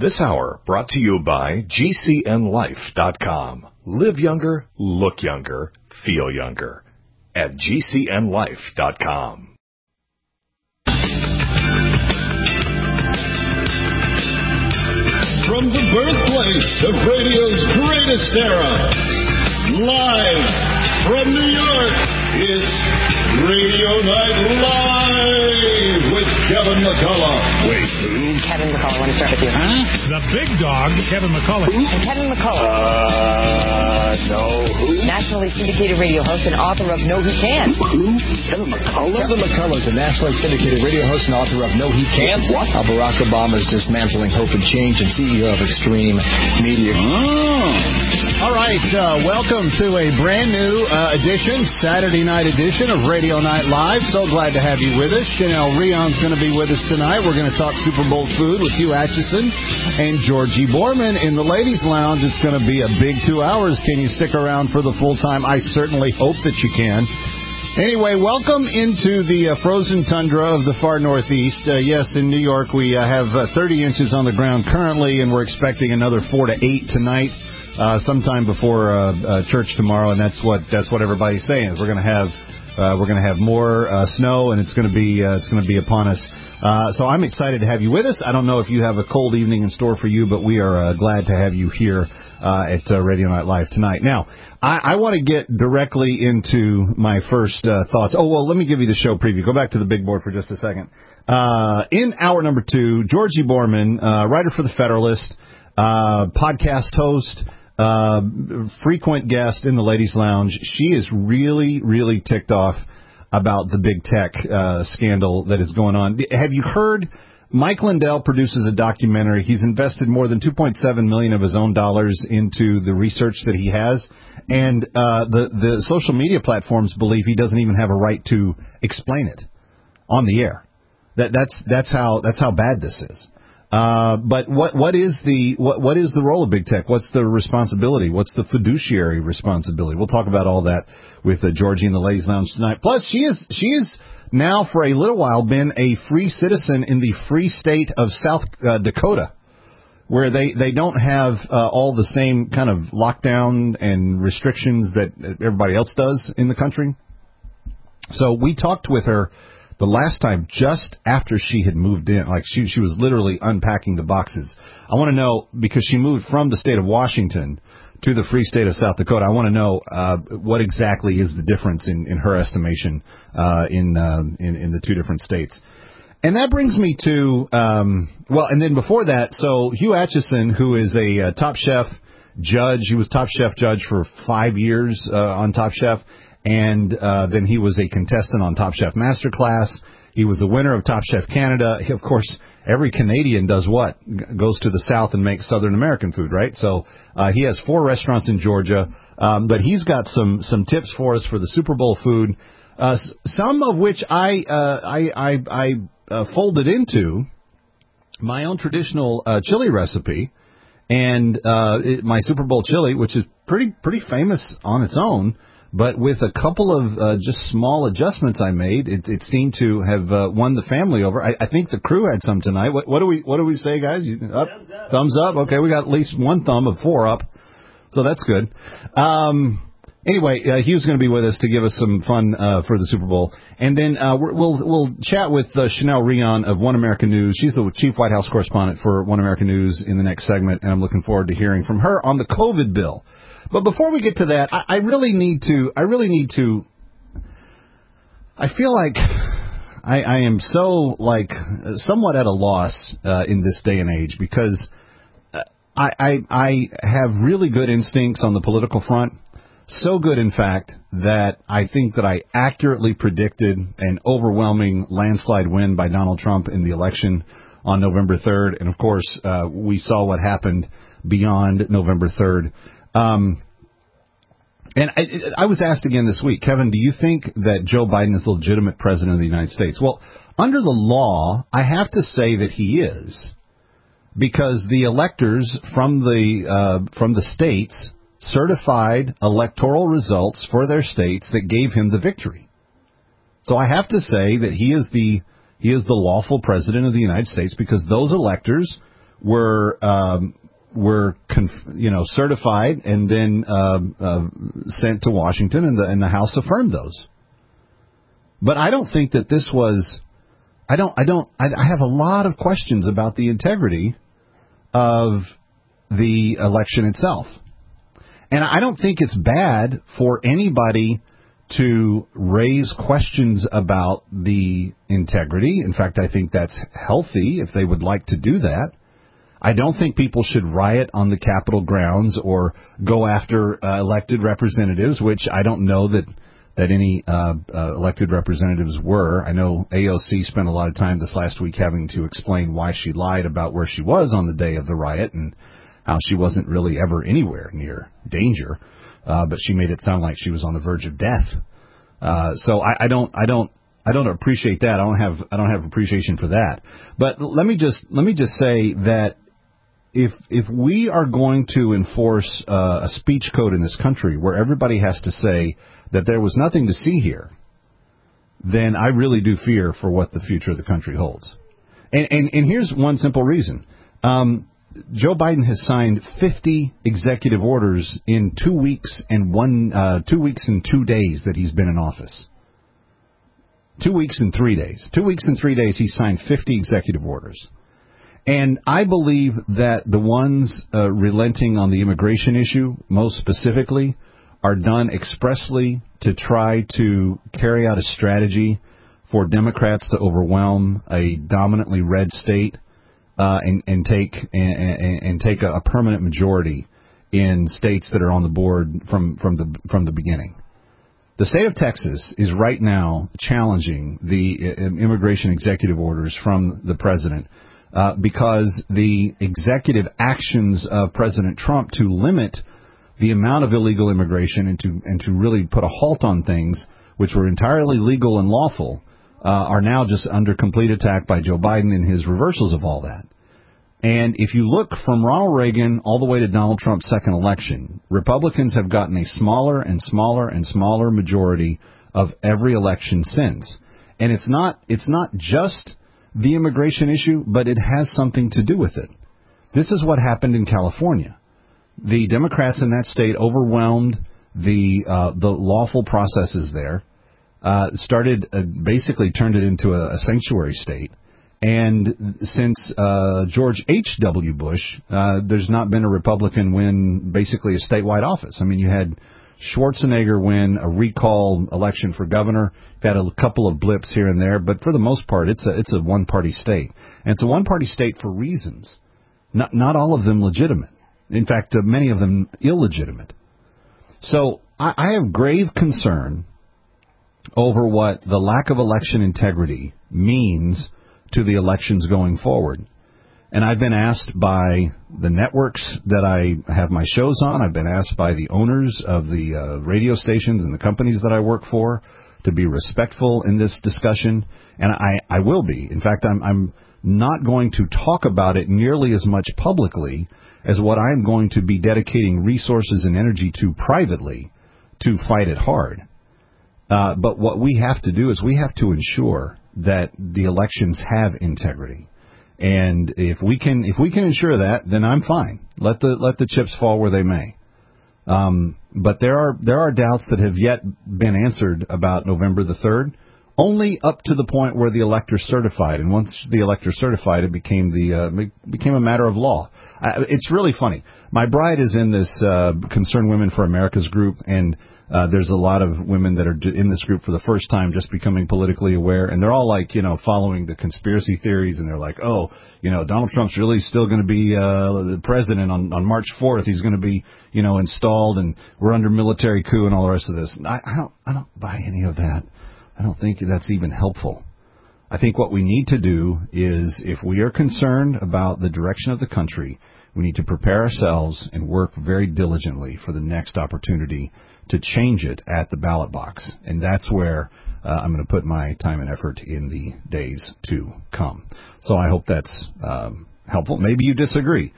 This hour brought to you by GCNLife.com. Live younger, look younger, feel younger at GCNLife.com. From the birthplace of radio's greatest era, live from New York, it's Radio Night Live with Kevin McCullough. Wait, who? Kevin McCullough, I want to start with you. Huh? The big dog, Kevin McCullough. And Kevin McCullough. No, who? Nationally syndicated radio host and author of No He Can't. Who? Kevin McCullough? Kevin McCullough is a nationally syndicated radio host and author of No He Can't. What? How Barack Obama is dismantling hope and change and CEO of Extreme Media. Oh. All right, welcome to a brand new edition, Saturday night edition of Radio Night Live. So glad to have you with us. Chanel Rion's going to be with us tonight. We're going to talk Super Bowl food with Hugh Atchison and Georgie Borman. In the ladies' lounge, it's going to be a big 2 hours. Can you stick around for the full time? I certainly hope that you can. Anyway, welcome into the frozen tundra of the far northeast. Yes, in New York, we have 30 inches on the ground currently, and we're expecting another 4 to 8 tonight. Sometime before church tomorrow, and that's what everybody's saying. We're going to have more snow, and it's going to be upon us. So I'm excited to have you with us. I don't know if you have a cold evening in store for you, but we are glad to have you here at Radio Night Live tonight. Now, I want to get directly into my first thoughts. Oh, well, let me give you the show preview. Go back to the big board for just a second. In hour number 2, Georgie Borman, writer for The Federalist, podcast host, frequent guest in the ladies' lounge. She is really, really ticked off about the big tech scandal that is going on. Have you heard? Mike Lindell produces a documentary. He's invested more than $2.7 million of his own dollars into the research that he has, and the social media platforms believe he doesn't even have a right to explain it on the air. That's how bad this is. But what is the role of big tech? What's the responsibility? What's the fiduciary responsibility? We'll talk about all that with Georgie in the ladies' lounge tonight. Plus, she is now for a little while been a free citizen in the free state of South Dakota, where they don't have all the same kind of lockdown and restrictions that everybody else does in the country. So we talked with her the last time, just after she had moved in, like she was literally unpacking the boxes. I want to know, because she moved from the state of Washington to the free state of South Dakota, I want to know what exactly is the difference in her estimation in the two different states. And that brings me to, and then before that, so Hugh Atchison, who is a Top Chef judge, he was Top Chef judge for 5 years on Top Chef. And then he was a contestant on Top Chef Masterclass. He was the winner of Top Chef Canada. Of course, every Canadian does what? Goes to the South and makes Southern American food, right? So he has 4 restaurants in Georgia, but he's got some tips for us for the Super Bowl food, some of which I folded into my own traditional chili recipe, and my Super Bowl chili, which is pretty famous on its own. But with a couple of just small adjustments I made, it seemed to have won the family over. I think the crew had some tonight. What do we say, guys? Up? Thumbs up. Okay, we got at least one thumb of 4 up, so that's good. Anyway, Hugh's going to be with us to give us some fun for the Super Bowl, and then we'll chat with Chanel Rion of One American News. She's the chief White House correspondent for One American News in the next segment, and I'm looking forward to hearing from her on the COVID bill. But before we get to that, I really need to. I feel like I am so somewhat at a loss in this day and age, because I have really good instincts on the political front. So good, in fact, that I think that I accurately predicted an overwhelming landslide win by Donald Trump in the election on November 3rd. And, of course, we saw what happened beyond November 3rd. And I was asked again this week, Kevin, do you think that Joe Biden is the legitimate president of the United States? Well, under the law, I have to say that he is, because the electors from the states certified electoral results for their states that gave him the victory. So I have to say that he is the lawful president of the United States, because those electors were certified and then sent to Washington, and the House affirmed those. But I don't think that this was. I have a lot of questions about the integrity of the election itself, and I don't think it's bad for anybody to raise questions about the integrity. In fact, I think that's healthy if they would like to do that. I don't think people should riot on the Capitol grounds or go after elected representatives, which I don't know that any elected representatives were. I know AOC spent a lot of time this last week having to explain why she lied about where she was on the day of the riot and how she wasn't really ever anywhere near danger, but she made it sound like she was on the verge of death. So I don't appreciate that. I don't have appreciation for that. But let me just say that if we are going to enforce a speech code in this country where everybody has to say that there was nothing to see here, then I really do fear for what the future of the country holds. And here's one simple reason. Joe Biden has signed 50 executive orders in 2 weeks and 2 days that he's been in office. 2 weeks and 3 days. 2 weeks and 3 days he's signed 50 executive orders. And I believe that the ones relenting on the immigration issue, most specifically, are done expressly to try to carry out a strategy for Democrats to overwhelm a dominantly red state and take a permanent majority in states that are on the board from the beginning. The state of Texas is right now challenging the immigration executive orders from the president because the executive actions of President Trump to limit the amount of illegal immigration and to really put a halt on things which were entirely legal and lawful are now just under complete attack by Joe Biden and his reversals of all that. And if you look from Ronald Reagan all the way to Donald Trump's second election, Republicans have gotten a smaller and smaller and smaller majority of every election since. And it's not just the immigration issue, but it has something to do with it. This is what happened in California. The Democrats in that state overwhelmed the lawful processes there, basically turned it into a sanctuary state. And since George H.W. Bush, there's not been a Republican win basically a statewide office. I mean, you had Schwarzenegger win a recall election for governor. You've had a couple of blips here and there, but for the most part, it's a one-party state. And it's a one-party state for reasons, not all of them legitimate. In fact, many of them illegitimate. So I have grave concern over what the lack of election integrity means to the elections going forward. And I've been asked by the networks that I have my shows on. I've been asked by the owners of the radio stations and the companies that I work for to be respectful in this discussion. And I will be. In fact, I'm not going to talk about it nearly as much publicly as what I'm going to be dedicating resources and energy to privately to fight it hard. But what we have to do is we have to ensure that the elections have integrity. And if we can ensure that, then I'm fine. Let the chips fall where they may. But there are doubts that have yet been answered about November the 3rd, only up to the point where the elector certified. And once the elector certified, it became a matter of law. It's really funny. My bride is in this Concerned Women for America's group, and there's a lot of women that are in this group for the first time, just becoming politically aware, and they're all like, following the conspiracy theories, and they're like, Donald Trump's really still going to be the president on March 4th. He's going to be, installed, and we're under military coup and all the rest of this. I don't buy any of that. I don't think that's even helpful. I think what we need to do is, if we are concerned about the direction of the country, we need to prepare ourselves and work very diligently for the next opportunity to change it at the ballot box. And that's where I'm going to put my time and effort in the days to come. So I hope that's helpful. Maybe you disagree.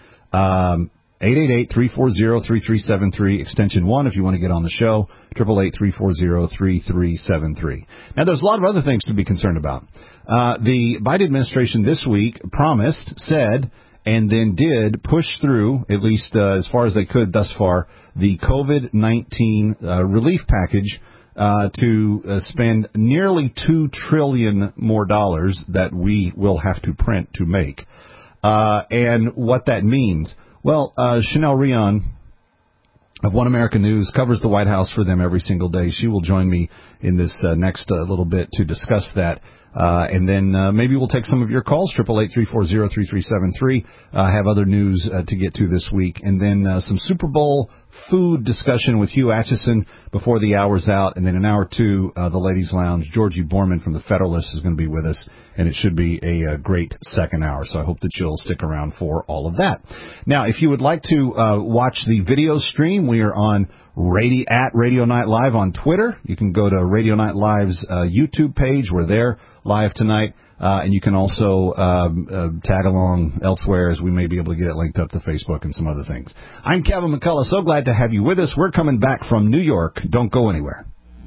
888-340-3373, extension 1 if you want to get on the show, 888-340-3373. Now, there's a lot of other things to be concerned about. The Biden administration this week said, and then did push through, at least as far as they could thus far, the COVID-19 relief package to spend nearly $2 trillion more dollars that we will have to print to make. And what that means, well, Chanel Rion of One American News covers the White House for them every single day. She will join me in this next little bit to discuss that. And then maybe we'll take some of your calls, 888-340-3373. Have other news to get to this week. And then some Super Bowl food discussion with Hugh Atchison before the hour's out. And then in hour two, the Ladies Lounge, Georgie Borman from the Federalist is going to be with us. And it should be a great second hour. So I hope that you'll stick around for all of that. Now, if you would like to watch the video stream, we are on Radio Night Live on Twitter. You can go to Radio Night Live's YouTube page. We're there live tonight. And you can also tag along elsewhere, as we may be able to get it linked up to Facebook and some other things. I'm Kevin McCullough. So glad to have you with us. We're coming back from New York. Don't go anywhere.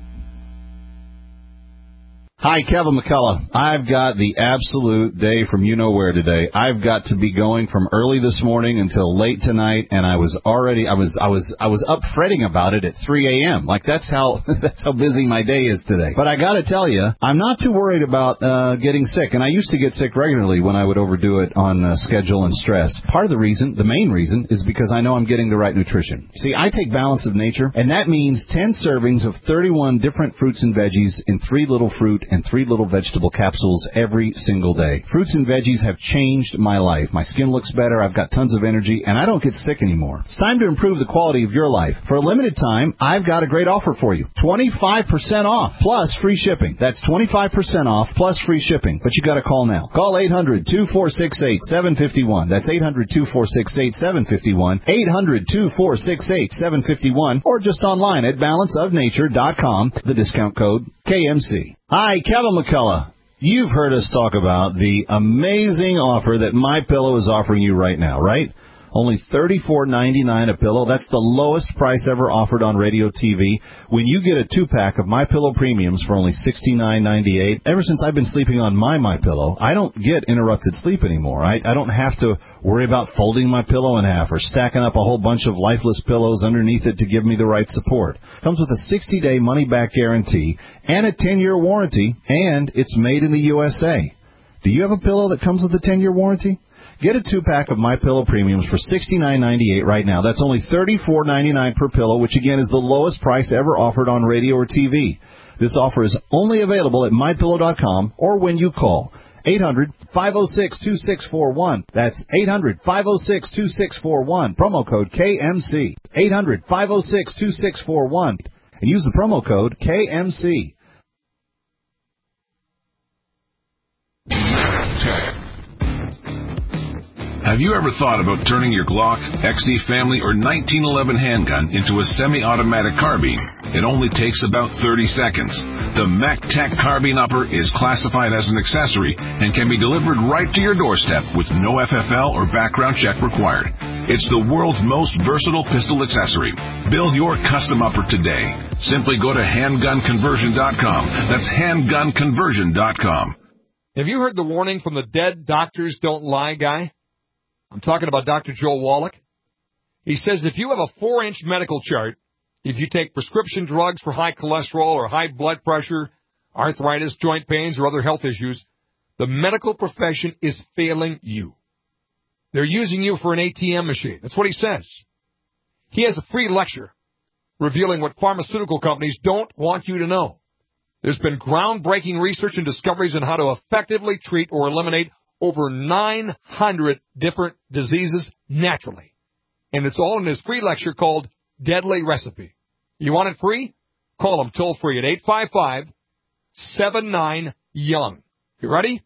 Hi, Kevin McCullough. I've got the absolute day from you-know-where today. I've got to be going from early this morning until late tonight, and I was up fretting about it at 3 a.m. Like, that's how busy my day is today. But I got to tell you, I'm not too worried about getting sick, and I used to get sick regularly when I would overdo it on schedule and stress. Part of the reason, the main reason, is because I know I'm getting the right nutrition. See, I take Balance of Nature, and that means 10 servings of 31 different fruits and veggies in 3 little fruit and 3 little vegetable capsules every single day. Fruits and veggies have changed my life. My skin looks better, I've got tons of energy, and I don't get sick anymore. It's time to improve the quality of your life. For a limited time, I've got a great offer for you. 25% off plus free shipping. That's 25% off plus free shipping. But you got to call now. Call 800-2468-751. That's 800-2468-751. 800-2468-751. Or just online at balanceofnature.com. The discount code KMC. Hi, Kevin McCullough. You've heard us talk about the amazing offer that MyPillow is offering you right now, right? Only $34.99 a pillow. That's the lowest price ever offered on radio TV. When you get a 2-pack of MyPillow Premiums for only $69.98, ever since I've been sleeping on my MyPillow, I don't get interrupted sleep anymore. I don't have to worry about folding my pillow in half or stacking up a whole bunch of lifeless pillows underneath it to give me the right support. Comes with a 60-day money-back guarantee and a 10-year warranty, and it's made in the USA. Do you have a pillow that comes with a 10-year warranty? Get a 2-pack of MyPillow Premiums for $69.98 right now. That's only $34.99 per pillow, which again is the lowest price ever offered on radio or TV. This offer is only available at MyPillow.com or when you call 800-506-2641. That's 800-506-2641. Promo code KMC. 800-506-2641. And use the promo code KMC. Have you ever thought about turning your Glock, XD Family, or 1911 handgun into a semi-automatic carbine? It only takes about 30 seconds. The MacTac Carbine Upper is classified as an accessory and can be delivered right to your doorstep with no FFL or background check required. It's the world's most versatile pistol accessory. Build your custom upper today. Simply go to handgunconversion.com. That's handgunconversion.com. Have you heard the warning from the Dead Doctors Don't Lie guy? I'm talking about Dr. Joel Wallach. He says if you have a 4-inch medical chart, if you take prescription drugs for high cholesterol or high blood pressure, arthritis, joint pains, or other health issues, the medical profession is failing you. They're using you for an ATM machine. That's what he says. He has a free lecture revealing what pharmaceutical companies don't want you to know. There's been groundbreaking research and discoveries on how to effectively treat or eliminate over 900 different diseases naturally. And it's all in his free lecture called Deadly Recipe. You want it free? Call him toll free at 855-79-YOUNG. You ready?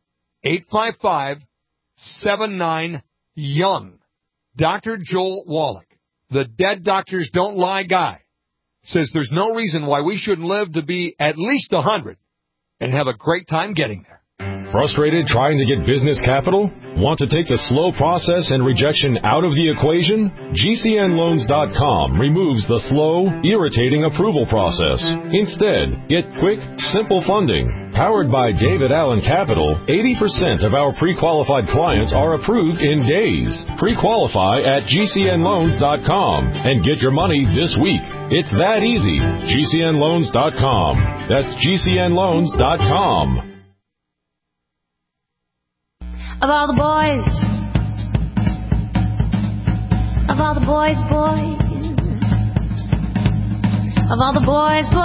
855-79-YOUNG. Dr. Joel Wallach, the Dead Doctors Don't Lie guy, says there's no reason why we shouldn't live to be at least 100 and have a great time getting there. Frustrated trying to get business capital? Want to take the slow process and rejection out of the equation? GCNLoans.com removes the slow, irritating approval process. Instead, get quick, simple funding. Powered by David Allen Capital, 80% of our pre-qualified clients are approved in days. Pre-qualify at GCNLoans.com and get your money this week. It's that easy. GCNLoans.com. That's GCNLoans.com. Of all the boys, of all the boys, of all the boys, of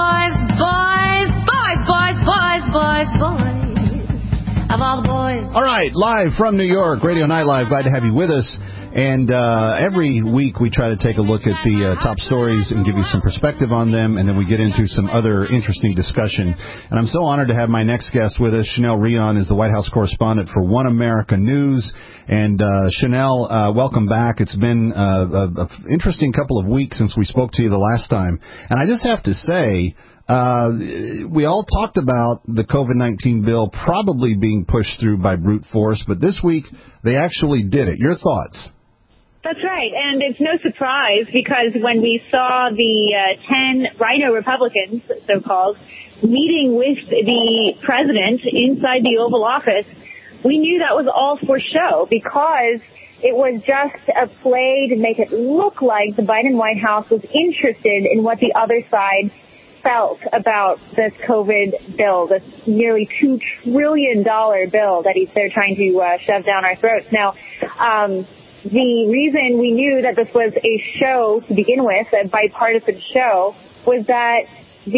all the boys. All right, live from New York, Radio Night Live. Glad to have you with us. And every week we try to take a look at the top stories and give you some perspective on them, and then we get into some other interesting discussion. And I'm so honored to have my next guest with us. Chanel Rion is the White House correspondent for One America News. And Chanel, welcome back. It's been an interesting couple of weeks since we spoke to you the last time. And I just have to say, we all talked about the COVID-19 bill probably being pushed through by brute force, but this week they actually did it. Your thoughts? That's right, and it's no surprise because when we saw the 10 Rhino Republicans, so-called, meeting with the president inside the Oval Office, we knew that was all for show because it was just a play to make it look like the Biden White House was interested in what the other side felt about this COVID bill, this nearly $2 trillion bill that they're trying to shove down our throats. Now, the reason we knew that this was a show to begin with, a bipartisan show, was that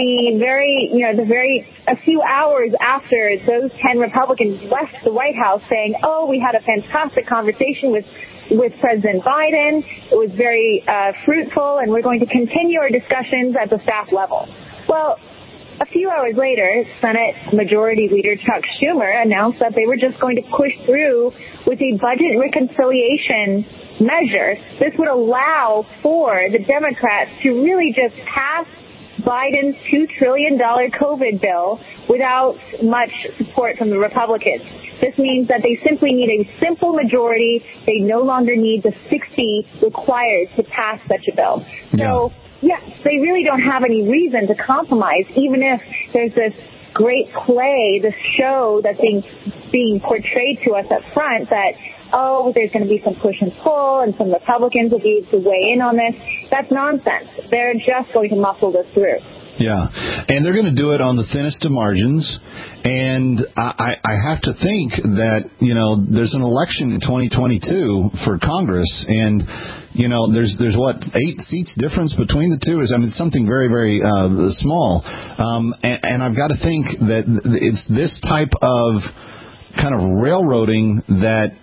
a few hours after those 10 Republicans left the White House saying, oh, we had a fantastic conversation with President Biden. It was very fruitful, and we're going to continue our discussions at the staff level. Well, a few hours later, Senate Majority Leader Chuck Schumer announced that they were just going to push through with a budget reconciliation measure. This would allow for the Democrats to really just pass Biden's $2 trillion COVID bill without much support from the Republicans. This means that they simply need a simple majority. They no longer need the 60 required to pass such a bill. So, yes, they really don't have any reason to compromise, even if there's this great play, this show that's being portrayed to us up front that, oh, there's going to be some push and pull and some Republicans will be able to weigh in on this. That's nonsense. They're just going to muscle this through. Yeah, and they're going to do it on the thinnest of margins, and I have to think that, there's an election in 2022 for Congress, and, there's what, 8 seats difference between the two? It's something very, very small, and I've got to think that it's this type of kind of railroading that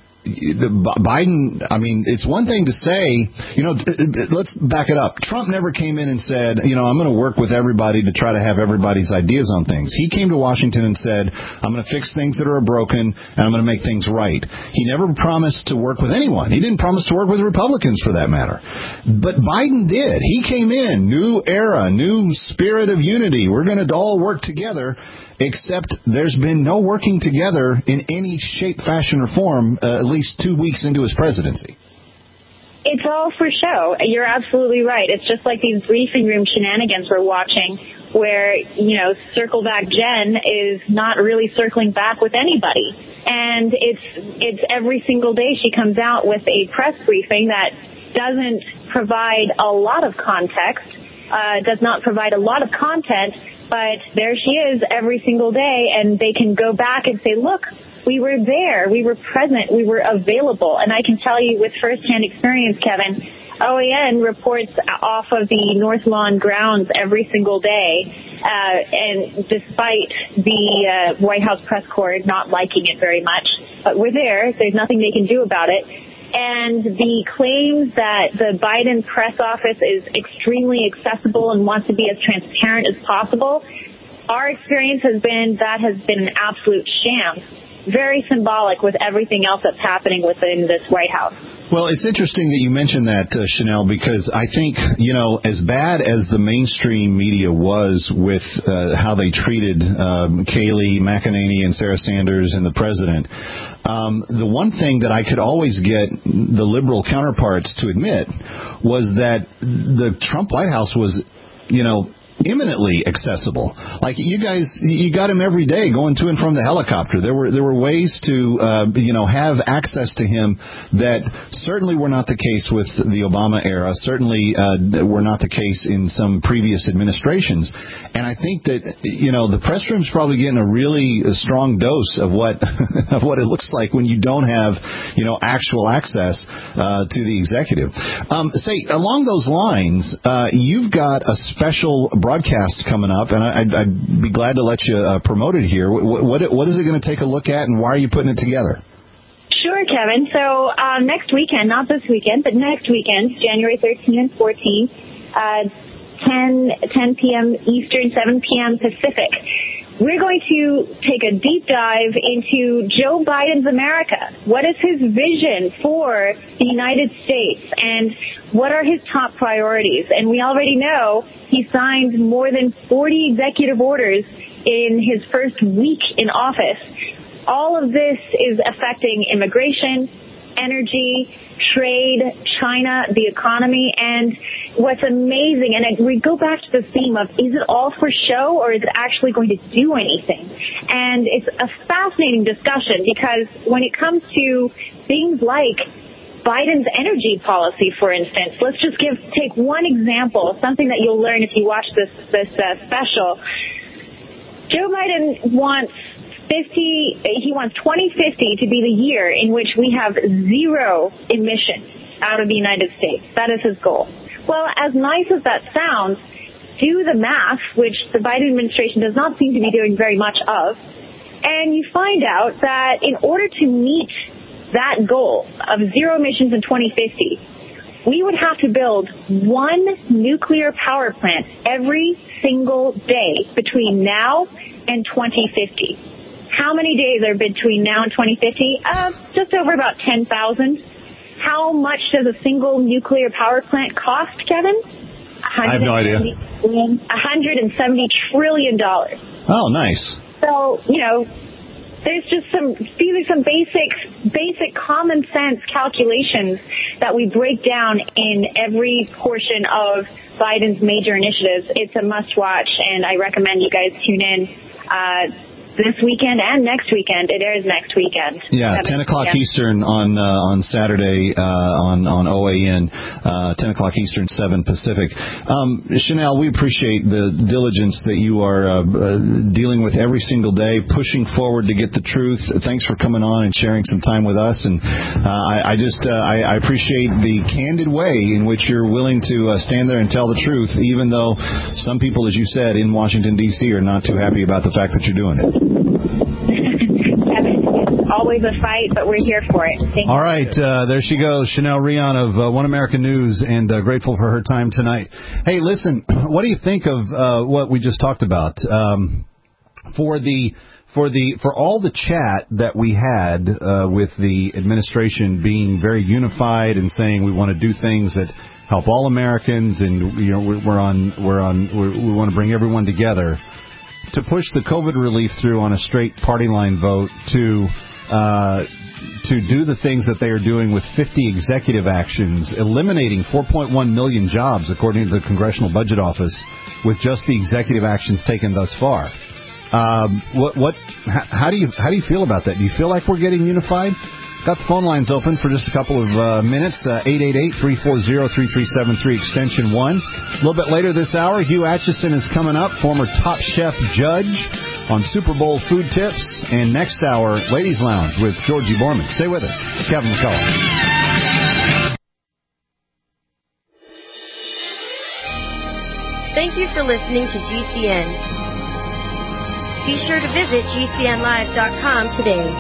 Biden, it's one thing to say, let's back it up. Trump never came in and said, I'm going to work with everybody to try to have everybody's ideas on things. He came to Washington and said, I'm going to fix things that are broken and I'm going to make things right. He never promised to work with anyone. He didn't promise to work with Republicans for that matter. But Biden did. He came in, new era, new spirit of unity. We're going to all work together. Except there's been no working together in any shape, fashion, or form, at least 2 weeks into his presidency. It's all for show. You're absolutely right. It's just like these briefing room shenanigans we're watching where, Circle Back Jen is not really circling back with anybody. And it's every single day she comes out with a press briefing that doesn't provide a lot of context, does not provide a lot of content, but there she is every single day, and they can go back and say, look, we were there, we were present, we were available. And I can tell you with firsthand experience, Kevin, OAN reports off of the North Lawn grounds every single day, and despite the White House press corps not liking it very much, but we're there, there's nothing they can do about it. And the claims that the Biden press office is extremely accessible and wants to be as transparent as possible, our experience has been that has been an absolute sham. Very symbolic with everything else that's happening within this White House. Well, it's interesting that you mentioned that, Chanel, because I think, as bad as the mainstream media was with how they treated Kayleigh McEnany and Sarah Sanders and the president, the one thing that I could always get the liberal counterparts to admit was that the Trump White House was, imminently accessible. Like you guys, you got him every day going to and from the helicopter. There were ways to have access to him that certainly were not the case with the Obama era. Certainly were not the case in some previous administrations. And I think that the press room's probably getting a really strong dose of what of what it looks like when you don't have actual access to the executive. Say along those lines, you've got a special broadcast coming up, and I'd be glad to let you promote it here. What is it going to take a look at, and why are you putting it together? Sure, Kevin. So next weekend, not this weekend, but next weekend, January 13th and 14th, 10 p.m. Eastern, 7 p.m. Pacific, we're going to take a deep dive into Joe Biden's America. What is his vision for the United States, and what are his top priorities? And we already know he signed more than 40 executive orders in his first week in office. All of this is affecting immigration, energy, trade, China, the economy, and what's amazing, and we go back to the theme of, is it all for show or is it actually going to do anything? And it's a fascinating discussion because when it comes to things like Biden's energy policy, for instance, let's just take one example, something that you'll learn if you watch this special. Joe Biden wants 2050 to be the year in which we have zero emissions out of the United States. That is his goal. Well, as nice as that sounds, do the math, which the Biden administration does not seem to be doing very much of, and you find out that in order to meet that goal of zero emissions in 2050, we would have to build one nuclear power plant every single day between now and 2050. How many days are between now and 2050? Just over about 10,000. How much does a single nuclear power plant cost, Kevin? I have no idea. $170 trillion. Oh, nice. So, there's just these are some basic common sense calculations that we break down in every portion of Biden's major initiatives. It's a must watch, and I recommend you guys tune in this weekend and next weekend. It airs next weekend. Yeah, 10 o'clock Eastern on Saturday on OAN, 10 o'clock Eastern, 7 Pacific. Chanel, we appreciate the diligence that you are dealing with every single day, pushing forward to get the truth. Thanks for coming on and sharing some time with us. And I appreciate the candid way in which you're willing to stand there and tell the truth, even though some people, as you said, in Washington, D.C. are not too happy about the fact that you're doing it. It's always a fight, but we're here for it. Thank All right, there she goes, Chanel Rion of One American News, and grateful for her time tonight. Hey, listen, what do you think of what we just talked about? For all the chat that we had with the administration being very unified and saying we want to do things that help all Americans, and we want to bring everyone together. To push the COVID relief through on a straight party line vote, to do the things that they are doing with 50 executive actions, eliminating 4.1 million jobs, according to the Congressional Budget Office, with just the executive actions taken thus far. How do you feel about that? Do you feel like we're getting unified? Got the phone lines open for just a couple of minutes, 888-340-3373, extension 1. A little bit later this hour, Hugh Atchison is coming up, former Top Chef judge on Super Bowl food tips. And next hour, Ladies Lounge with Georgie Borman. Stay with us. It's Kevin McCullough. Thank you for listening to GCN. Be sure to visit GCNlive.com today.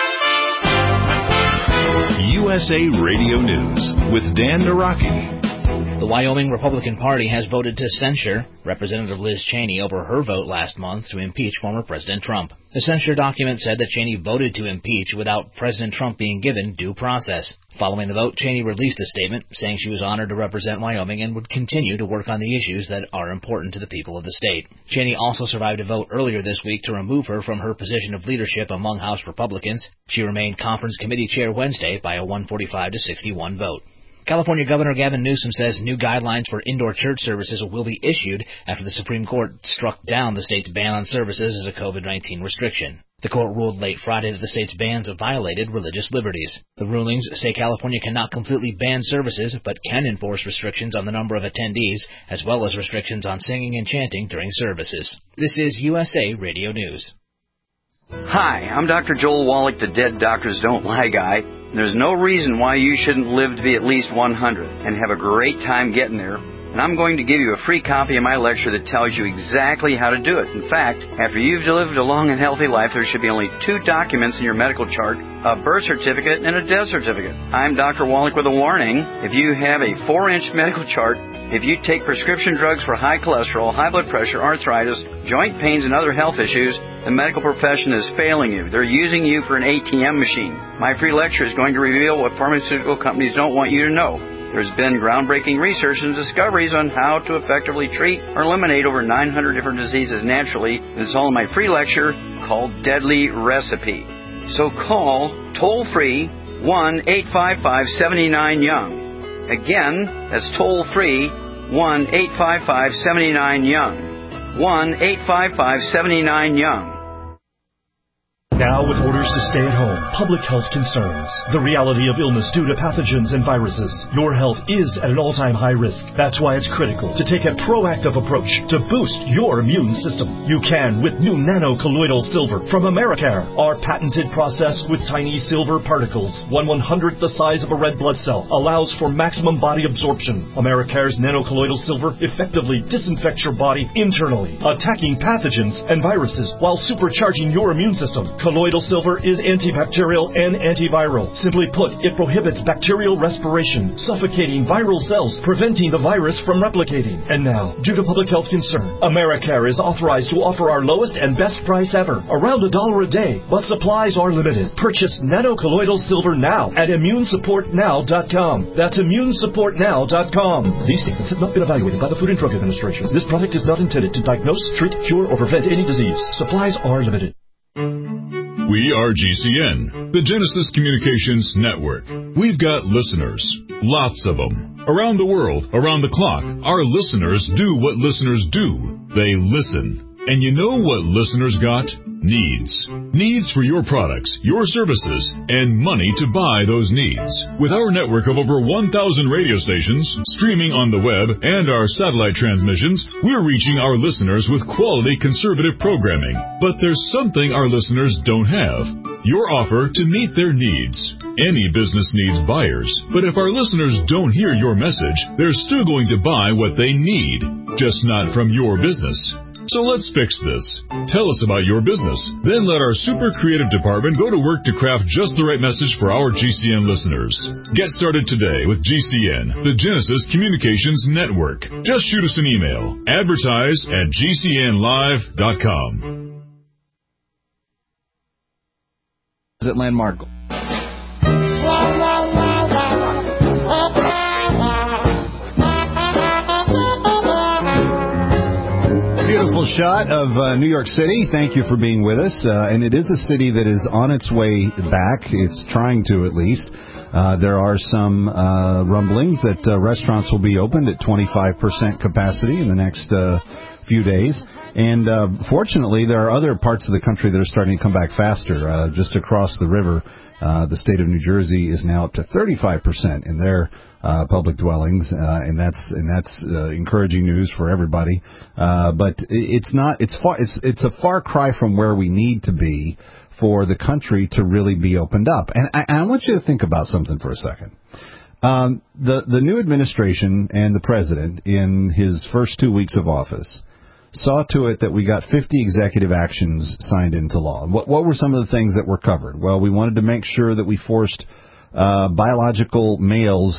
USA Radio News with Dan Naraki. The Wyoming Republican Party has voted to censure Representative Liz Cheney over her vote last month to impeach former President Trump. The censure document said that Cheney voted to impeach without President Trump being given due process. Following the vote, Cheney released a statement saying she was honored to represent Wyoming and would continue to work on the issues that are important to the people of the state. Cheney also survived a vote earlier this week to remove her from her position of leadership among House Republicans. She remained conference committee chair Wednesday by a 145 to 61 vote. California Governor Gavin Newsom says new guidelines for indoor church services will be issued after the Supreme Court struck down the state's ban on services as a COVID-19 restriction. The court ruled late Friday that the state's bans violated religious liberties. The rulings say California cannot completely ban services, but can enforce restrictions on the number of attendees, as well as restrictions on singing and chanting during services. This is USA Radio News. Hi, I'm Dr. Joel Wallach, the Dead Doctors Don't Lie guy. There's no reason why you shouldn't live to be at least 100 and have a great time getting there. And I'm going to give you a free copy of my lecture that tells you exactly how to do it. In fact, after you've lived a long and healthy life, there should be only 2 documents in your medical chart, a birth certificate and a death certificate. I'm Dr. Wallach with a warning. If you have a 4-inch medical chart, if you take prescription drugs for high cholesterol, high blood pressure, arthritis, joint pains, and other health issues, the medical profession is failing you. They're using you for an ATM machine. My free lecture is going to reveal what pharmaceutical companies don't want you to know. There's been groundbreaking research and discoveries on how to effectively treat or eliminate over 900 different diseases naturally. It's all in my free lecture called Deadly Recipe. So call toll-free 1-855-79-YOUNG. Again, that's toll-free 1-855-79-YOUNG. 1-855-79-YOUNG. Now, with orders to stay at home, public health concerns, the reality of illness due to pathogens and viruses, your health is at an all-time high risk. That's why it's critical to take a proactive approach to boost your immune system. You can with new nano-colloidal silver from Americare. Our patented process with tiny silver particles, 1/100th the size of a red blood cell, allows for maximum body absorption. Americare's nano-colloidal silver effectively disinfects your body internally, attacking pathogens and viruses while supercharging your immune system. Colloidal silver is antibacterial and antiviral. Simply put, it prohibits bacterial respiration, suffocating viral cells, preventing the virus from replicating. And now, due to public health concern, Americare is authorized to offer our lowest and best price ever, around $1 a day, but supplies are limited. Purchase nano-colloidal silver now at immunesupportnow.com. That's immunesupportnow.com. These statements have not been evaluated by the Food and Drug Administration. This product is not intended to diagnose, treat, cure, or prevent any disease. Supplies are limited. We are GCN, the Genesis Communications Network. We've got listeners, lots of them. Around the world, around the clock, our listeners do what listeners do. They listen. And you know what listeners got? Needs. Needs for your products, your services, and money to buy those needs. With our network of over 1,000 radio stations, streaming on the web, and our satellite transmissions, we're reaching our listeners with quality conservative programming. But there's something our listeners don't have. Your offer to meet their needs. Any business needs buyers, but if our listeners don't hear your message, they're still going to buy what they need, just not from your business. So let's fix this. Tell us about your business. Then let our super creative department go to work to craft just the right message for our GCN listeners. Get started today with GCN, the Genesis Communications Network. Just shoot us an email. Advertise@GCNlive.com. Is it Landmark? Beautiful shot of New York City. Thank you for being with us. And it is a city that is on its way back. It's trying to, at least. There are some rumblings that restaurants will be opened at 25% capacity in the next few days. And fortunately, there are other parts of the country that are starting to come back faster. Just across the river, the state of New Jersey is now up to 35% in their public dwellings, and that's encouraging news for everybody. But it's a far cry from where we need to be for the country to really be opened up. And I want you to think about something for a second. The new administration and the president, in his first 2 weeks of office, saw to it that we got 50 executive actions signed into law. What were some of the things that were covered? Well, we wanted to make sure that we forced biological males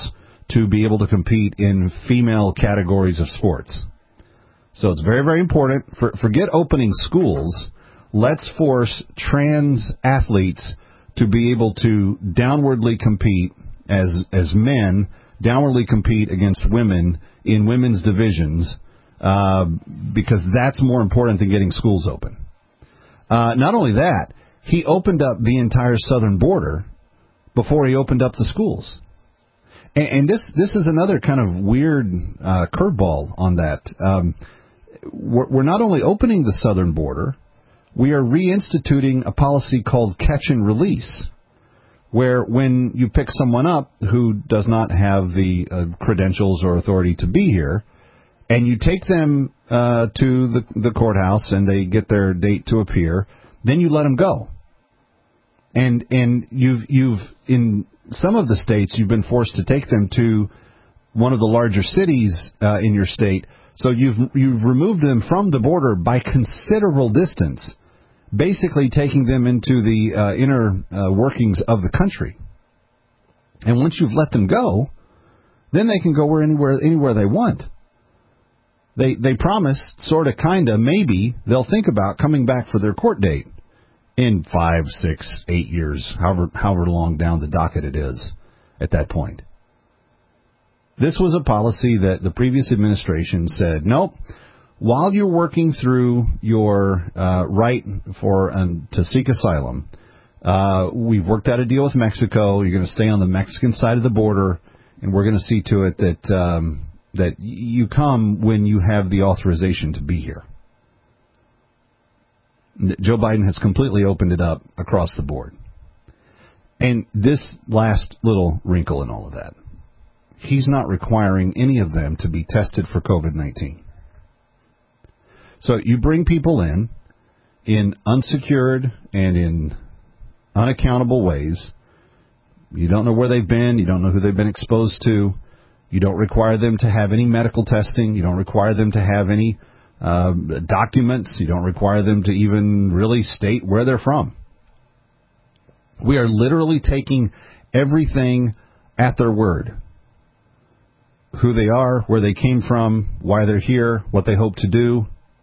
to be able to compete in female categories of sports. So it's very, very important. Forget opening schools. Let's force trans athletes to be able to downwardly compete as men, downwardly compete against women in women's divisions, because that's more important than getting schools open. Not only that, he opened up the entire southern border before he opened up the schools. And this is another kind of weird curveball on that. We're not only opening the southern border, we are reinstituting a policy called catch and release, where when you pick someone up who does not have the credentials or authority to be here, and you take them to the courthouse and they get their date to appear, then you let them go. And you've in some of the states you've been forced to take them to one of the larger cities in your state. So you've removed them from the border by considerable distance, basically taking them into the inner workings of the country. And once you've let them go, then they can go anywhere they want. They promise, sort of, kind of, maybe they'll think about coming back for their court date in 5, 6, 8 years, however long down the docket it is at that point. This was a policy that the previous administration said, nope, while you're working through your right to seek asylum, we've worked out a deal with Mexico. You're going to stay on the Mexican side of the border, and we're going to see to it that you come when you have the authorization to be here. Joe Biden has completely opened it up across the board. And this last little wrinkle in all of that, he's not requiring any of them to be tested for COVID-19. So you bring people in unsecured and in unaccountable ways. You don't know where they've been. You don't know who they've been exposed to. You don't require them to have any medical testing. You don't require them to have any documents. You don't require them to even really state where they're from. We are literally taking everything at their word. Who they are, where they came from, why they're here, what they hope to do.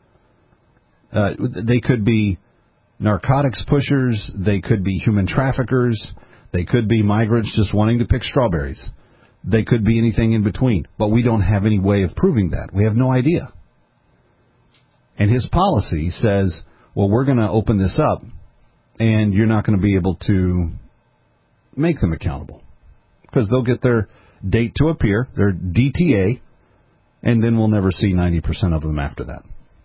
They could be narcotics pushers. They could be human traffickers. They could be migrants just wanting to pick strawberries. They could be anything in between. But we don't have any way of proving that. We have no idea. And his policy says, well, we're going to open this up, and you're not going to be able to make them accountable. Because they'll get their date to appear, their DTA, and then we'll never see 90% of them after that.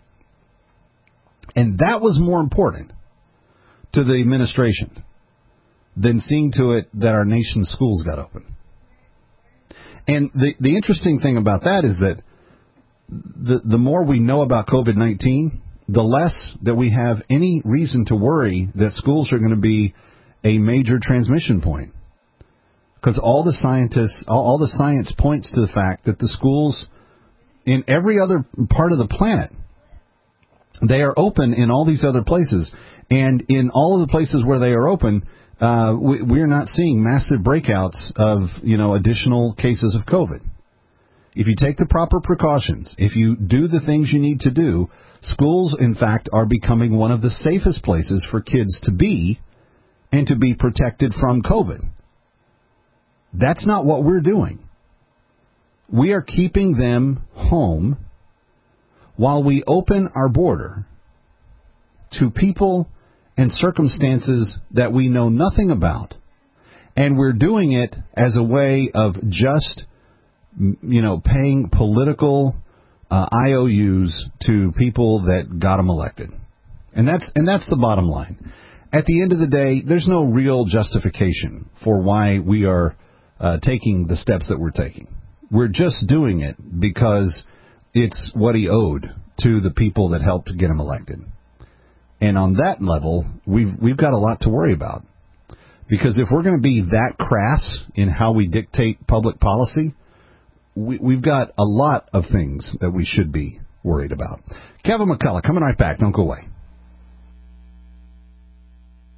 And that was more important to the administration than seeing to it that our nation's schools got open. And the interesting thing about that is that the more we know about COVID-19, the less that we have any reason to worry that schools are going to be a major transmission point. Because all the science points to the fact that the schools in every other part of the planet, they are open in all these other places. And in all of the places where they are open, we're not seeing massive breakouts of, additional cases of COVID. If you take the proper precautions, if you do the things you need to do, schools, in fact, are becoming one of the safest places for kids to be and to be protected from COVID. That's not what we're doing. We are keeping them home while we open our border to people and circumstances that we know nothing about. And we're doing it as a way of just, paying political IOUs to people that got them elected. And that's the bottom line. At the end of the day, there's no real justification for why we are taking the steps that we're taking. We're just doing it because it's what he owed to the people that helped get him elected. And on that level, we've got a lot to worry about. Because if we're going to be that crass in how we dictate public policy, we've got a lot of things that we should be worried about. Kevin McCullough, coming right back. Don't go away.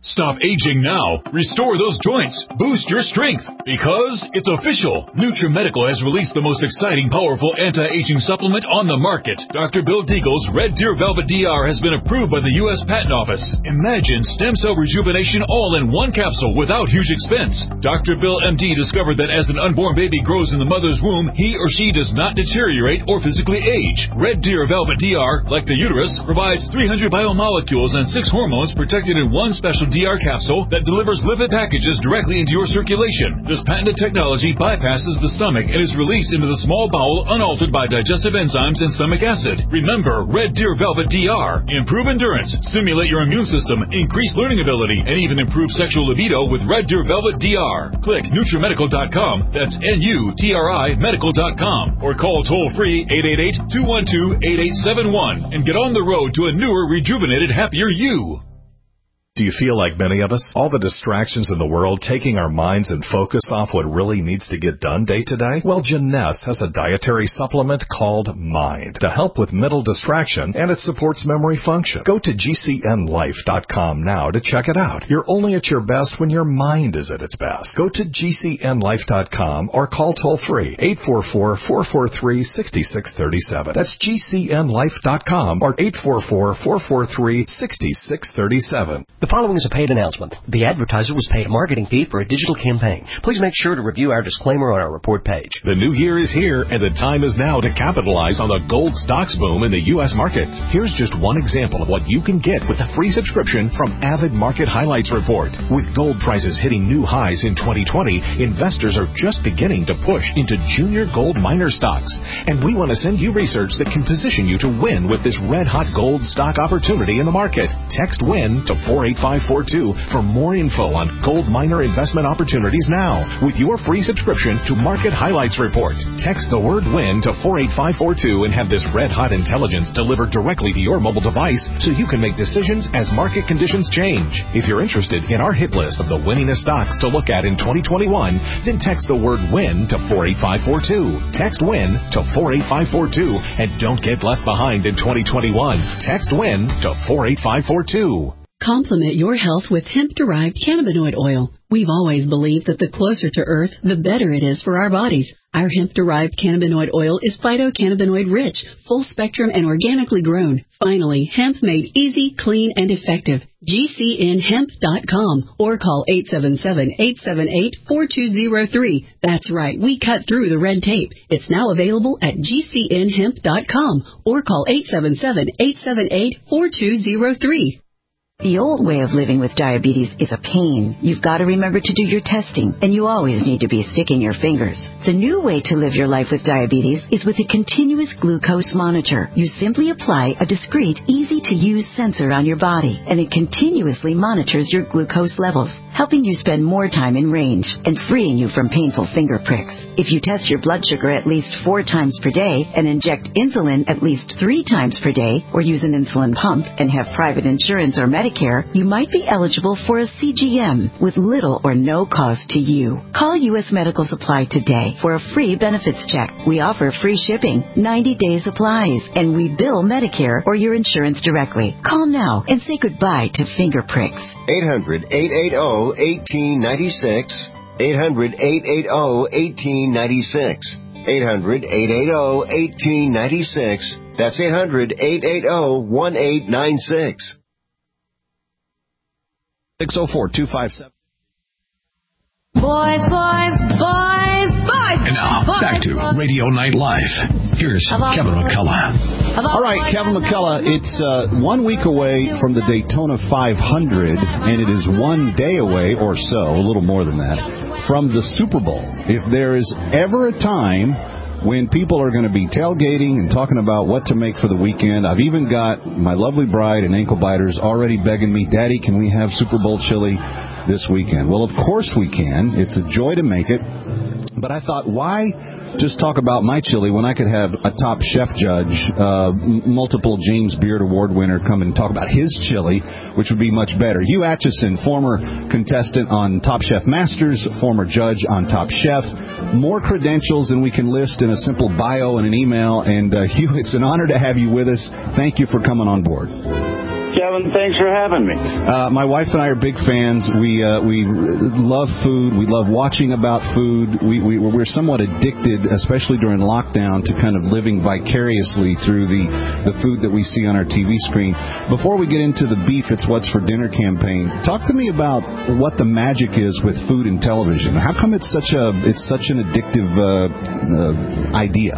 Stop aging now. Restore those joints. Boost your strength. Because it's official. NutriMedical has released the most exciting, powerful anti-aging supplement on the market. Dr. Bill Deagle's Red Deer Velvet DR has been approved by the U.S. Patent Office. Imagine stem cell rejuvenation all in one capsule without huge expense. Dr. Bill MD discovered that as an unborn baby grows in the mother's womb, he or she does not deteriorate or physically age. Red Deer Velvet DR, like the uterus, provides 300 biomolecules and 6 hormones protected in one special DR capsule that delivers lipid packages directly into your circulation. This patented technology bypasses the stomach and is released into the small bowel unaltered by digestive enzymes and stomach acid. Remember, Red Deer Velvet DR. Improve endurance, stimulate your immune system, increase learning ability, and even improve sexual libido with Red Deer Velvet DR. Click NutriMedical.com, that's NUTRI Medical.com, or call toll-free 888-212-8871 and get on the road to a newer, rejuvenated, happier you. Do you feel like many of us? All the distractions in the world taking our minds and focus off what really needs to get done day to day? Well, Jeunesse has a dietary supplement called Mind to help with mental distraction, and it supports memory function. Go to GCNLife.com now to check it out. You're only at your best when your mind is at its best. Go to GCNLife.com or call toll-free 844-443-6637. That's GCNLife.com or 844-443-6637. The following is a paid announcement. The advertiser was paid a marketing fee for a digital campaign. Please make sure to review our disclaimer on our report page. The new year is here, and the time is now to capitalize on the gold stocks boom in the U.S. markets. Here's just one example of what you can get with a free subscription from Avid Market Highlights Report. With gold prices hitting new highs in 2020, investors are just beginning to push into junior gold miner stocks. And we want to send you research that can position you to win with this red-hot gold stock opportunity in the market. Text WIN to 48542 for more info on gold miner investment opportunities now. With your free subscription to Market Highlights Report, text the word WIN to 48542 and have this red-hot intelligence delivered directly to your mobile device so you can make decisions as market conditions change. If you're interested in our hit list of the winningest stocks to look at in 2021, then text the word WIN to 48542. Text WIN to 48542 and don't get left behind in 2021. Text WIN to 48542. Complement your health with hemp-derived cannabinoid oil. We've always believed that the closer to Earth, the better it is for our bodies. Our hemp-derived cannabinoid oil is phytocannabinoid-rich, full-spectrum, and organically grown. Finally, hemp made easy, clean, and effective. GCNHemp.com or call 877-878-4203. That's right, we cut through the red tape. It's now available at GCNHemp.com or call 877-878-4203. The old way of living with diabetes is a pain. You've got to remember to do your testing, and you always need to be sticking your fingers. The new way to live your life with diabetes is with a continuous glucose monitor. You simply apply a discreet, easy-to-use sensor on your body, and it continuously monitors your glucose levels, helping you spend more time in range and freeing you from painful finger pricks. If you test your blood sugar at least 4 times per day and inject insulin at least 3 times per day, or use an insulin pump and have private insurance or Medicare, you might be eligible for a CGM with little or no cost to you. Call U.S. Medical Supply today for a free benefits check. We offer free shipping, 90-day supplies, and we bill Medicare or your insurance directly. Call now and say goodbye to finger pricks. 800-880-1896. 800-880-1896. 800-880-1896. That's 800-880-1896. 604-257. Boys, boys, boys, boys. And now, back to Radio Night Live. Here's Kevin McCullough. All right, Kevin McCullough, it's 1 week away from the Daytona 500, and it is 1 day away or so, a little more than that, from the Super Bowl. If there is ever a time when people are going to be tailgating and talking about what to make for the weekend, I've even got my lovely bride and ankle biters already begging me, Daddy, can we have Super Bowl chili this weekend? Well, of course we can. It's a joy to make it. But I thought, why just talk about my chili when I could have a top chef judge, multiple James Beard Award winner, come and talk about his chili, which would be much better. Hugh Atchison, former contestant on Top Chef Masters, former judge on Top Chef. More credentials than we can list in a simple bio and an email. And Hugh, it's an honor to have you with us. Thank you for coming on board. Kevin, Kevin. Thanks for having me. My wife and I are big fans. We love food. We love watching about food. We're somewhat addicted, especially during lockdown, to kind of living vicariously through the food that we see on our TV screen. Before we get into the Beef It's What's for Dinner campaign, talk to me about what the magic is with food and television. How come it's such an addictive idea?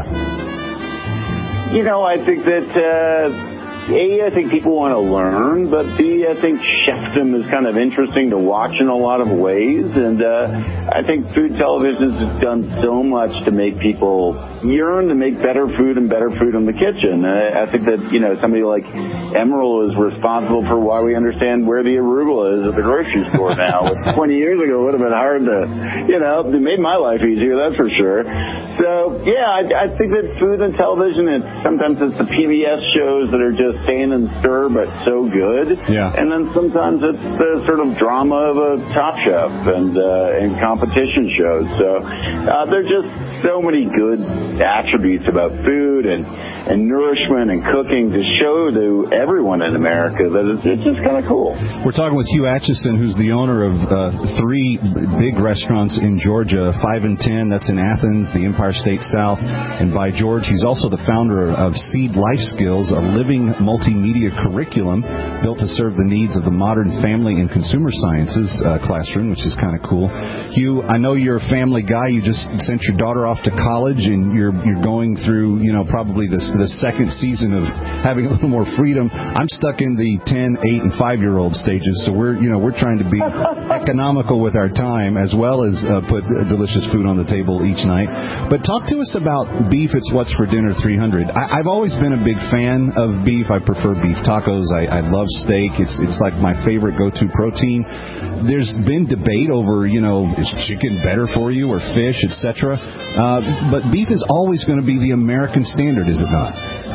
I think that A, I think people want to learn, but B, I think chefdom is kind of interesting to watch in a lot of ways, and I think food television has done so much to make people yearn to make better food in the kitchen. I think that, somebody like Emerald is responsible for why we understand where the arugula is at the grocery store now. 20 years ago, it would have been hard to, it made my life easier, that's for sure. So, yeah, I think that food and television, sometimes it's the PBS shows that are just stand and stir, but so good. Yeah. And then sometimes it's the sort of drama of a Top Chef and competition shows. So there's just so many good attributes about food and nourishment and cooking to show to everyone in America that it's just kind of cool. We're talking with Hugh Acheson, who's the owner of 3 big restaurants in Georgia, 5 and 10, that's in Athens, the Empire State South, and By George. He's also the founder of Seed Life Skills, a living multimedia curriculum built to serve the needs of the modern family and consumer sciences classroom, which is kind of cool. Hugh, I know you're a family guy. You just sent your daughter off to college, and you're going through, probably the second season of having a little more freedom. I'm stuck in the 10, 8, and 5-year-old stages, so we're trying to be economical with our time as well as put delicious food on the table each night. But talk to us about Beef It's What's for Dinner 300. I've always been a big fan of beef. I prefer beef tacos. I love steak. It's like my favorite go-to protein. There's been debate over, is chicken better for you or fish, etc. But beef is always going to be the American standard, is it not?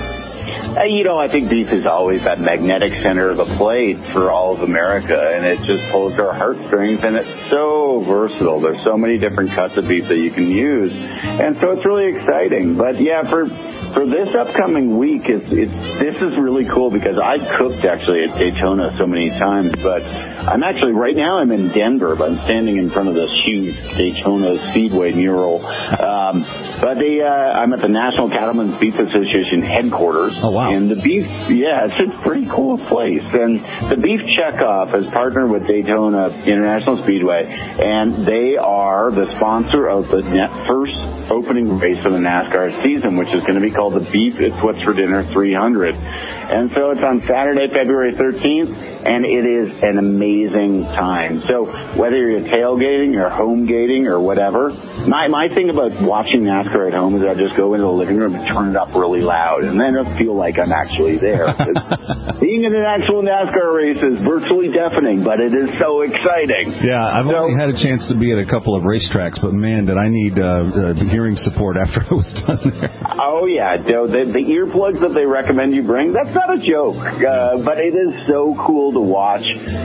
I think beef is always that magnetic center of the plate for all of America, and it just pulls our heartstrings, and it's so versatile. There's so many different cuts of beef that you can use, and so it's really exciting. But yeah, for this upcoming week, this is really cool because I cooked actually at Daytona so many times, but I'm actually right now I'm in Denver, but I'm standing in front of this huge Daytona Speedway mural. But I'm at the National Cattlemen's Beef Association headquarters. Oh, wow. And the beef, it's a pretty cool place. And the Beef Checkoff has partnered with Daytona International Speedway, and they are the sponsor of the first opening race of the NASCAR season, which is going to be called the Beef It's What's for Dinner 300. And so it's on Saturday, February 13th, and it is an amazing time. So whether you're tailgating or home gating or whatever, my thing about watching NASCAR at home is I just go into the living room and turn it up really loud, and then I feel like I'm actually there. Being in an actual NASCAR race is virtually deafening, but it is so exciting. Yeah, I've only had a chance to be at a couple of racetracks, but man, did I need hearing support after I was done there. Oh, yeah. The earplugs that they recommend you bring, that's not a joke, but it is so cool to watch.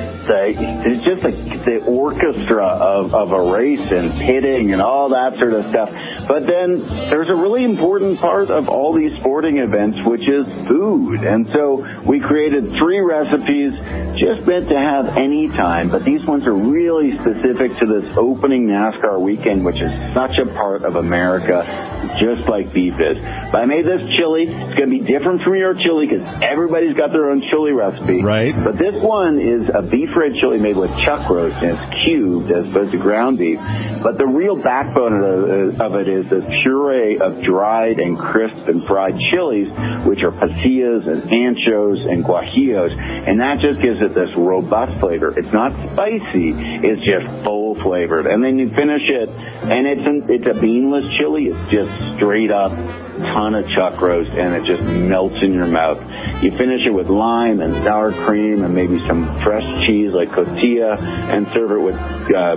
It's just the orchestra of a race and pitting and all that sort of stuff. But then there's a really important part of all these sporting events, which is food. And so we created 3 recipes just meant to have any time, but these ones are really specific to this opening NASCAR weekend, which is such a part of America, just like beef is. But I made this chili. It's going to be different from your chili because everybody's got their own chili recipe. Right. But this one is a beef red chili made with chuck roast, and it's cubed as opposed to ground beef. But the real backbone of it is this puree of dried and crisp and fried chilies, which are pasillas and anchos and guajillos, and that just gives it this robust flavor. It's not spicy. It's just full flavored. And then you finish it, and it's a beanless chili. It's just straight up ton of chuck roast, and it just melts in your mouth. You finish it with lime and sour cream and maybe some fresh cheese like cotija, and serve it with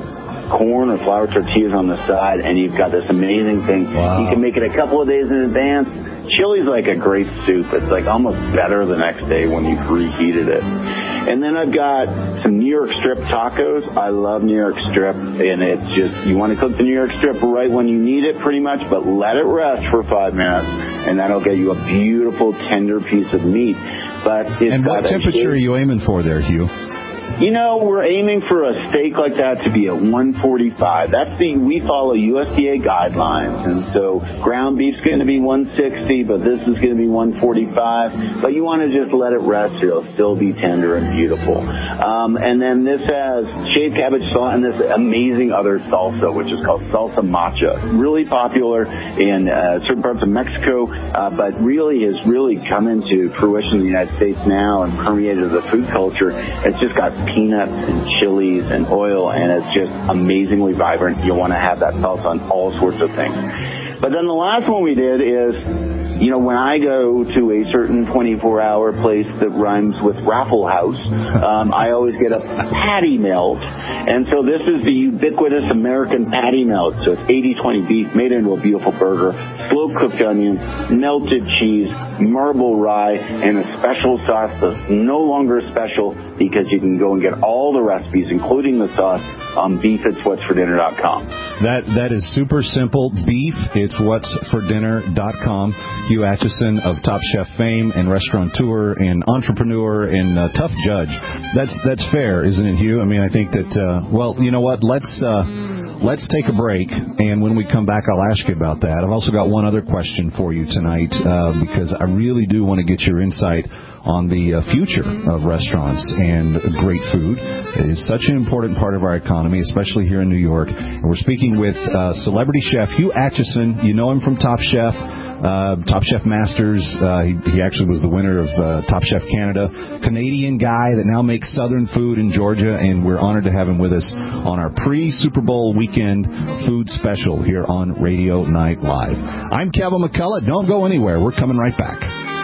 corn or flour tortillas on the side, and you've got this amazing thing. Wow. You can make it a couple of days in advance. Chili's like a great soup. It's like almost better the next day when you've reheated it. And then I've got some New York strip tacos. I love New York strip, and it's just, you want to cook the New York strip right when you need it pretty much, but let it rest for 5 minutes. and that'll get you a beautiful, tender piece of meat. But and what temperature are you aiming for there, Hugh? You know, we're aiming for a steak like that to be at 145. We follow USDA guidelines, and so ground beef's going to be 160, but this is going to be 145. But you want to just let it rest; it'll still be tender and beautiful. And then this has shaved cabbage sauce and this amazing other salsa, which is called salsa macha. Really popular in certain parts of Mexico, but really has come into fruition in the United States now and permeated the food culture. It's just got peanuts and chilies and oil, and it's just amazingly vibrant. You'll want to have that sauce on all sorts of things. But then the last one we did is, you know, when I go to a certain 24-hour place that rhymes with Raffle House, I always get a patty melt. And so this is the ubiquitous American patty melt. So it's 80-20 beef made into a beautiful burger, slow-cooked onions, melted cheese, marble rye, and a special sauce that's no longer special because you can go and get all the recipes, including the sauce, on beefitswhatsfordinner.com. That is super simple. Beefitswhatsfordinner.com. Hugh Acheson of Top Chef fame and restaurateur and entrepreneur and tough judge. That's fair, isn't it, Hugh? I mean, I think that, well, you know what? Let's take a break, and when we come back, I'll ask you about that. I've also got one other question for you tonight because I really do want to get your insight on the future of restaurants and great food. It is such an important part of our economy, especially here in New York. And we're speaking with celebrity chef Hugh Acheson. You know him from Top Chef. Top Chef Masters. He actually was the winner of Top Chef Canada. Canadian guy that now makes Southern food in Georgia, and we're honored to have him with us on our pre-Super Bowl weekend food special here on Radio Night Live. I'm Kevin McCullough. Don't go anywhere. We're coming right back.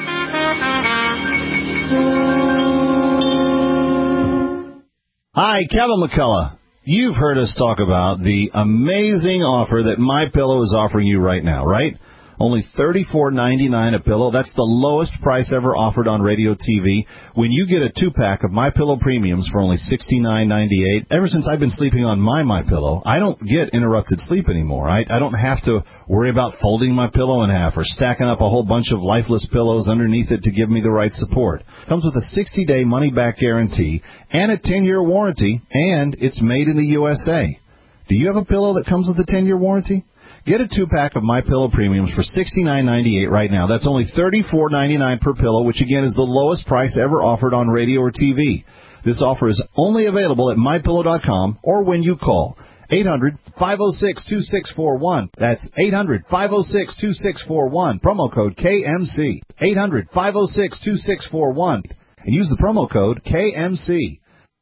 Hi, Kevin McCullough. You've heard us talk about the amazing offer that MyPillow is offering you right now, right? Only $34.99 a pillow. That's the lowest price ever offered on radio TV. When you get a 2-pack of MyPillow Premiums for only $69.98, ever since I've been sleeping on my MyPillow, I don't get interrupted sleep anymore. I don't have to worry about folding my pillow in half or stacking up a whole bunch of lifeless pillows underneath it to give me the right support. Comes with a 60-day money-back guarantee and a 10-year warranty, and it's made in the USA. Do you have a pillow that comes with a 10-year warranty? Get a 2-pack of MyPillow Premiums for $69.98 right now. That's only $34.99 per pillow, which again is the lowest price ever offered on radio or TV. This offer is only available at MyPillow.com or when you call 800-506-2641. That's 800-506-2641. Promo code KMC. 800-506-2641. And use the promo code KMC.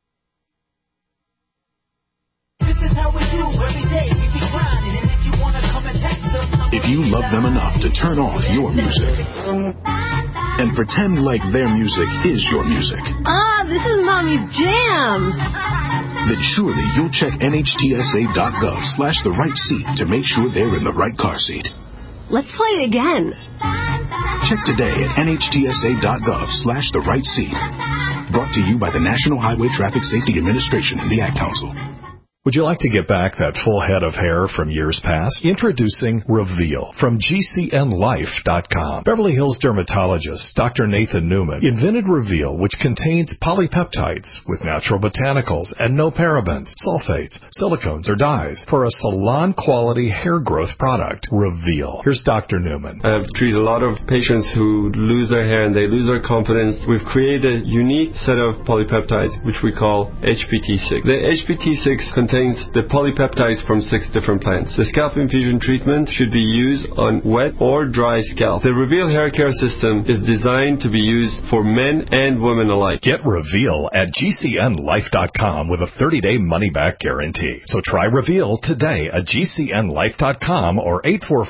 This is how we do every day. We be grinding, and if you want to come and text us, if you love them enough to turn off your music and pretend like their music is your music. This is Mommy Jam. Then surely you'll check NHTSA.gov/the right seat to make sure they're in the right car seat. Let's play it again. Check today at NHTSA.gov/the right seat. Brought to you by the National Highway Traffic Safety Administration and the Ad Council. Would you like to get back that full head of hair from years past? Introducing Reveal from GCNLife.com. Beverly Hills dermatologist Dr. Nathan Newman invented Reveal, which contains polypeptides with natural botanicals and no parabens, sulfates, silicones, or dyes for a salon-quality hair growth product. Reveal. Here's Dr. Newman. I've treated a lot of patients who lose their hair and they lose their confidence. We've created a unique set of polypeptides, which we call HPT6. The HPT6 contains the polypeptides from 6 different plants. The scalp infusion treatment should be used on wet or dry scalp. The Reveal hair care system is designed to be used for men and women alike. Get Reveal at GCNLife.com with a 30-day money-back guarantee. So try Reveal today at GCNLife.com or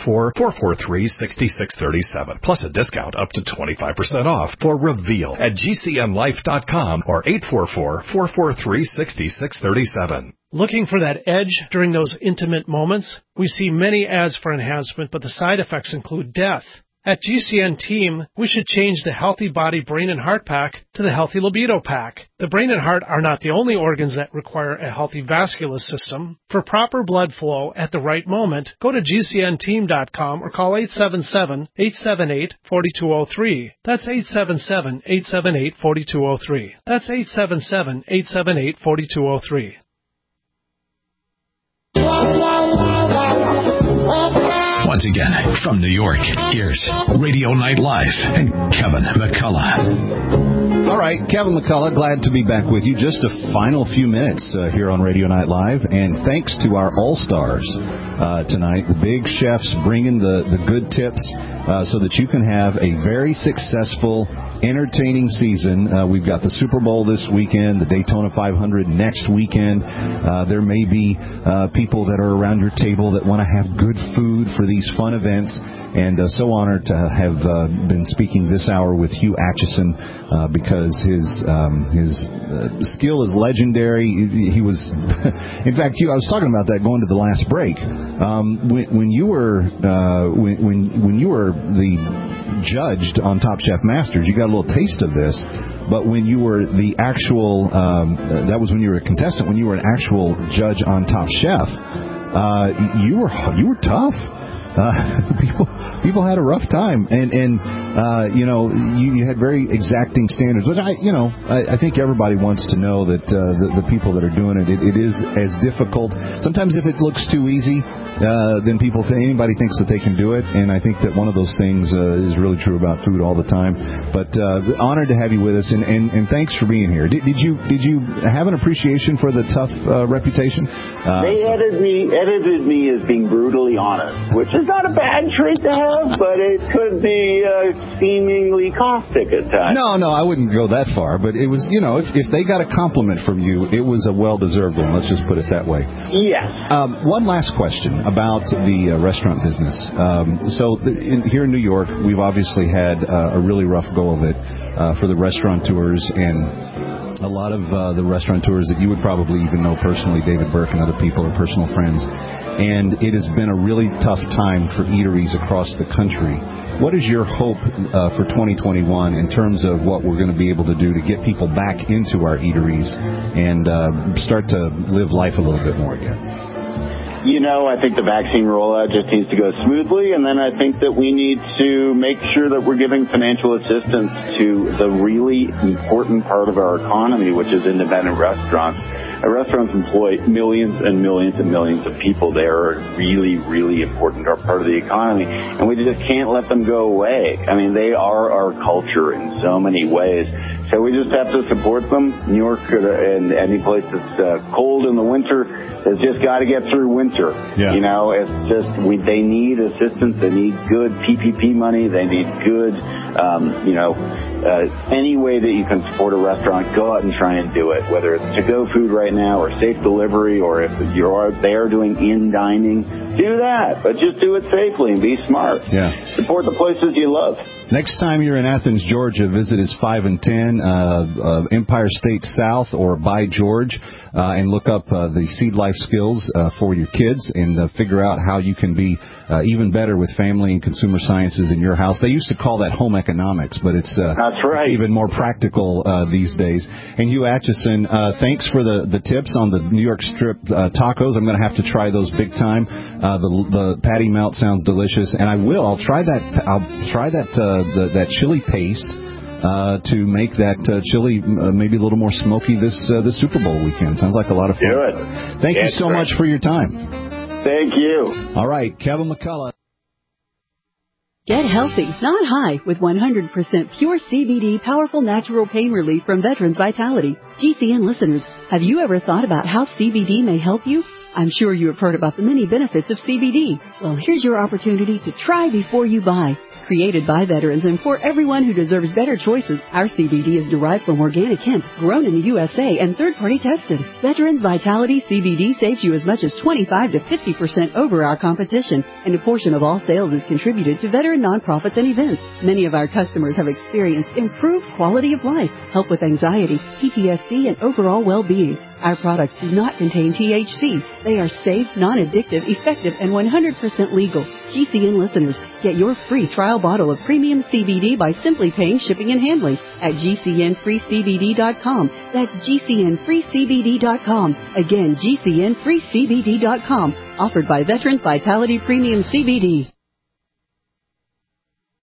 844-443-6637. Plus a discount up to 25% off for Reveal at GCNLife.com or 844-443-6637. Looking for that edge during those intimate moments? We see many ads for enhancement, but the side effects include death. At GCN Team, we should change the Healthy Body, Brain, and Heart Pack to the Healthy Libido Pack. The brain and heart are not the only organs that require a healthy vascular system. For proper blood flow at the right moment, go to GCNteam.com or call 877-878-4203. That's 877-878-4203. That's 877-878-4203. Once again, from New York, here's Radio Night Live and Kevin McCullough. All right, Kevin McCullough, glad to be back with you. Just a final few minutes here on Radio Night Live, and thanks to our All-Stars tonight, the big chefs bringing the good tips so that you can have a very successful, entertaining season. We've got the Super Bowl this weekend, the Daytona 500 next weekend. There may be people that are around your table that want to have good food for these fun events. And so honored to have been speaking this hour with Hugh Acheson because his skill is legendary. He was, in fact, Hugh, I was talking about that going to the last break. When you were the judged on Top Chef Masters, you got a little taste of this. But when you were the actual, that was when you were a contestant. When you were an actual judge on Top Chef, you were tough. People had a rough time, and you had very exacting standards, which I think everybody wants to know that the people that are doing it is as difficult. Sometimes if it looks too easy, then anybody thinks that they can do it, and I think that one of those things is really true about food all the time. But honored to have you with us, and thanks for being here. Did you have an appreciation for the tough reputation? They edited me as being brutally honest, which is not a bad trait to have, but it could be seemingly caustic at times. No, I wouldn't go that far, but it was, if they got a compliment from you, it was a well-deserved one. Let's just put it that way. Yes. One last question about the restaurant business. Here in New York, we've obviously had a really rough go of it for the restaurateurs, and a lot of the restaurateurs that you would probably even know personally, David Burke and other people are personal friends. And it has been a really tough time for eateries across the country. What is your hope for 2021 in terms of what we're going to be able to do to get people back into our eateries and start to live life a little bit more again? I think the vaccine rollout just needs to go smoothly, and then I think that we need to make sure that we're giving financial assistance to the really important part of our economy, which is independent restaurants. Restaurants employ millions and millions and millions of people. They are a really, really important part of the economy, and we just can't let them go away. I mean, they are our culture in so many ways. So we just have to support them. New York and any place that's cold in the winter has just got to get through winter. Yeah. It's just they need assistance. They need good PPP money. They need good, any way that you can support a restaurant, go out and try and do it. Whether it's to-go food right now or safe delivery, or if they are doing in-dining, do that. But just do it safely and be smart. Yeah. Support the places you love. Next time you're in Athens, Georgia, visit us 5 and 10, Empire State South, or By George, and look up the Seed Life skills for your kids and figure out how you can be even better with family and consumer sciences in your house. They used to call that home economics, but it's that's right. It's even more practical these days. And Hugh Acheson, thanks for the tips on the New York Strip tacos. I'm going to have to try those big time. The patty melt sounds delicious, and I'll try that. That chili paste to make that chili maybe a little more smoky this Super Bowl weekend. Sounds like a lot of fun. Do it. Thank you so much for your time. Thank you. All right, Kevin McCullough. Get healthy, not high, with 100% pure CBD powerful natural pain relief from Veterans Vitality. GCN listeners, have you ever thought about how CBD may help you? I'm sure you have heard about the many benefits of CBD. Well, here's your opportunity to try before you buy. Created by veterans and for everyone who deserves better choices, our CBD is derived from organic hemp, grown in the USA, and third-party tested. Veterans Vitality CBD saves you as much as 25 to 50% over our competition, and a portion of all sales is contributed to veteran nonprofits and events. Many of our customers have experienced improved quality of life, help with anxiety, PTSD, and overall well-being. Our products do not contain THC. They are safe, non-addictive, effective, and 100% legal. GCN listeners, get your free trial bottle of premium CBD by simply paying shipping and handling at GCNFreeCBD.com. That's GCNFreeCBD.com. Again, GCNFreeCBD.com. Offered by Veterans Vitality Premium CBD.